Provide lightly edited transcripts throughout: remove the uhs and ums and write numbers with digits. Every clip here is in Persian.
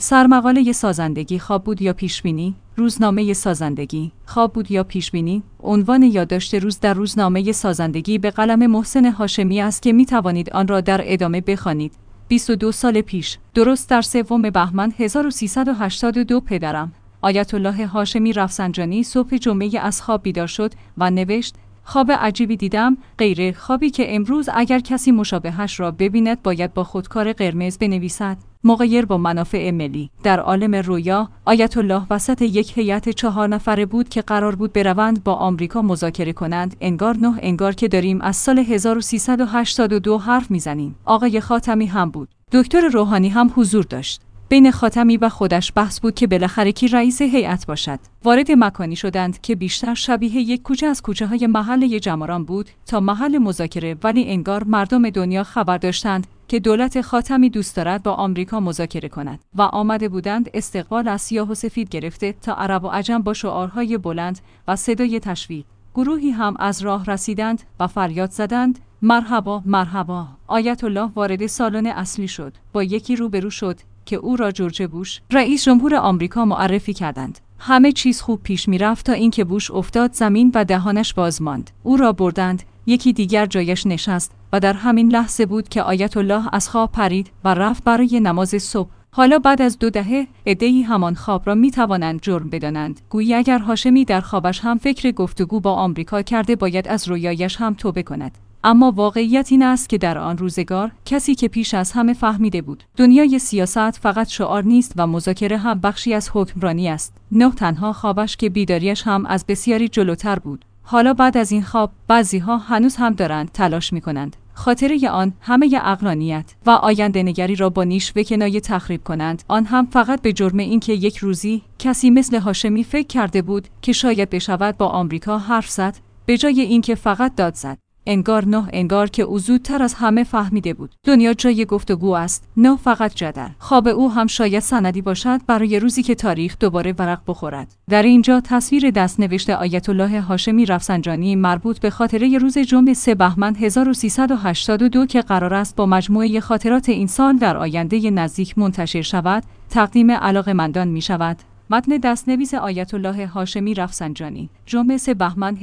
سرمقاله سازندگی خواب بود یا پیشبینی؟ روزنامه سازندگی خواب بود یا پیشبینی؟ عنوان یادداشت روز در روزنامه سازندگی به قلم محسن هاشمی است که می توانید آن را در ادامه بخوانید. 22 سال پیش، درست در 3 بهمن 1382 پدرم، آیت الله هاشمی رفسنجانی صبح جمعه از خواب بیدار شد و نوشت: خواب عجیبی دیدم، غیر خوابی که امروز اگر کسی مشابهش را ببیند باید با خودکار قرمز بنویسد. مغایر با منافع ملی. در عالم رویا، آیت الله وسط یک هیئت 4 نفره بود که قرار بود بروند با آمریکا مذاکره کنند. انگار که داریم از سال 1382 حرف میزنیم. آقای خاتمی هم بود. دکتر روحانی هم حضور داشت. بین خاتمی و خودش بحث بود که بالاخره کی رئیس هیئت باشد. وارد مکانی شدند که بیشتر شبیه یک کوچه از کوچه‌های محله جماران بود تا محل مذاکره، ولی انگار مردم دنیا خبر داشتند که دولت خاتمی دوست دارد با آمریکا مذاکره کند و آمده بودند استقبال از سیاه و سفید گرفته تا عرب و عجم با شعارهای بلند و صدای تشویق. گروهی هم از راه رسیدند و فریاد زدند: مرحبا مرحبا. آیت الله وارد سالن اصلی شد. با یکی روبرو شد که او را جورج بوش، رئیس جمهور آمریکا، معرفی کردند. همه چیز خوب پیش می‌رفت تا اینکه بوش افتاد زمین و دهانش باز ماند. او را بردند، یکی دیگر جایش نشست و در همین لحظه بود که آیت الله از خواب پرید و رفت برای نماز صبح. حالا بعد از 2 دهه عده‌ای همان خواب را می‌توانند جرم بدانند. گویی اگر هاشمی در خوابش هم فکر گفتگو با آمریکا کرده باید از رویایش هم توبه کند. اما واقعیت این است که در آن روزگار کسی که پیش از همه فهمیده بود دنیای سیاست فقط شعار نیست و مذاکره هم بخشی از حکمرانی است. نه تنها خوابش که بیداریش هم از بسیاری جلوتر بود. حالا بعد از این خواب بعضی‌ها هنوز هم دارند تلاش می‌کنند خاطره آن همه عقلانیت و آینده نگری را با نیش و کنایه تخریب کنند، آن هم فقط به جرم اینکه یک روزی کسی مثل هاشمی فکر کرده بود که شاید بشود با آمریکا حرف زد به جای اینکه فقط داد زد. انگار که او زودتر از همه فهمیده بود دنیا جای گفتگو است، نه فقط جدل. خواب او هم شاید سندی باشد برای روزی که تاریخ دوباره ورق بخورد. در اینجا تصویر دستنوشت آیت الله هاشمی رفسنجانی مربوط به خاطره روز جمعه 3 بهمن 1382 که قرار است با مجموعه خاطرات این سال در آینده نزدیک منتشر شود، تقدیم علاقه‌مندان می شود. متن دستنویس آیت الله هاشمی رفسنجانی، جمعه 3 بهمن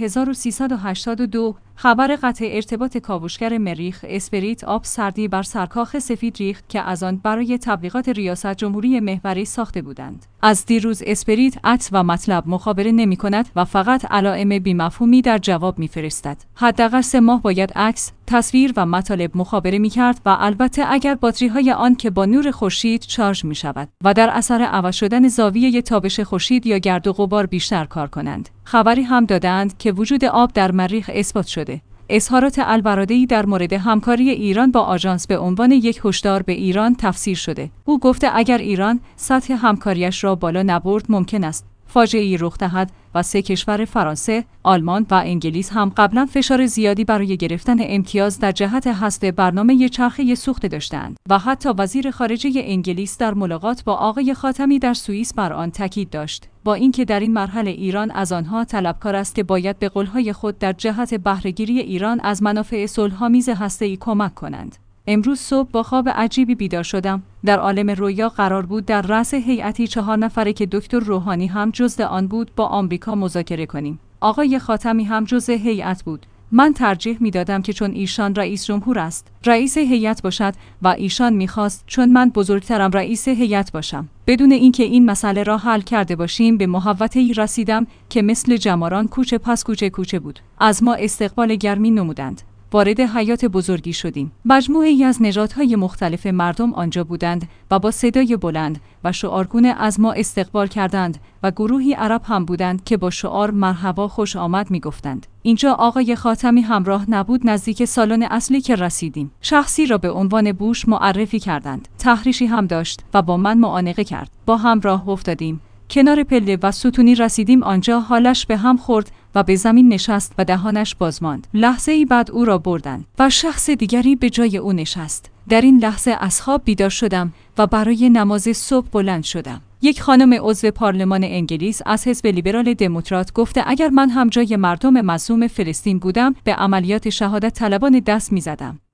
1382. خبر قطع ارتباط کاوشگر مریخ اسپریت آب سردی بر سرکاخ سفید ریخت که از آن برای تبلیغات ریاست جمهوری محوری ساخته بودند. از دیروز اسپریت عکس و مطلب مخابره نمی کند و فقط علائم بی‌مفهومی در جواب می فرستد. حداقل 3 ماه باید عکس، تصویر و مطالب مخابره می کرد و البته اگر باتری های آن که با نور خورشید شارژ می شود و در اثر عوض شدن زاویه تابش خورشید یا گرد و غبار بیشتر کار کنند. خبری هم دادند که وجود آب در مریخ اثبات شده. اظهارات البرادعی در مورد همکاری ایران با آژانس به عنوان یک هشدار به ایران تفسیر شده. او گفته اگر ایران سطح همکاریش را بالا نبرد ممکن است فاجعه‌ای رخ دهد و 3 کشور فرانسه، آلمان و انگلیس هم قبلا فشار زیادی برای گرفتن امتیاز در جهت حذف برنامه چرخه سوخته داشتند و حتی وزیر خارجه انگلیس در ملاقات با آقای خاتمی در سوئیس بر آن تاکید داشت، با اینکه در این مرحله ایران از آنها طلبکار است که باید به قولهای خود در جهت بهره‌گیری ایران از منافع صلح‌آمیز هسته‌ای کمک کنند. امروز صبح با خواب عجیبی بیدار شدم. در عالم رویا قرار بود در رأس هیئتی 4 نفره که دکتر روحانی هم جزء آن بود با آمریکا مذاکره کنیم. آقای خاتمی هم جزء هیئت بود. من ترجیح میدادم که چون ایشان رئیس جمهور است، رئیس هیئت باشد و ایشان میخواست چون من بزرگترم رئیس هیئت باشم. بدون اینکه این مسئله را حل کرده باشیم به محوطه‌ای رسیدم که مثل جماران کوچه پس کوچه بود. از ما استقبال گرمی نمودند. وارد حیات بزرگی شدیم. مجموعه‌ای از نژادهای مختلف مردم آنجا بودند و با صدای بلند و شعارگونه از ما استقبال کردند و گروهی عرب هم بودند که با شعار مرحبا خوش آمد می‌گفتند. اینجا آقای خاتمی همراه نبود. نزدیک سالن اصلی که رسیدیم، شخصی را به عنوان بوش معرفی کردند. تحریشی هم داشت و با من معانقه کرد. با هم راه افتادیم. کنار پله و ستونی رسیدیم. آنجا حالش به هم خورد و به زمین نشست و دهانش باز ماند. لحظه‌ای بعد او را بردند و شخص دیگری به جای او نشست. در این لحظه از خواب بیدار شدم و برای نماز صبح بلند شدم. یک خانم عضو پارلمان انگلیس از حزب لیبرال دموکرات گفته اگر من هم جای مردم مظلوم فلسطین بودم به عملیات شهادت طلبان دست می‌زدم.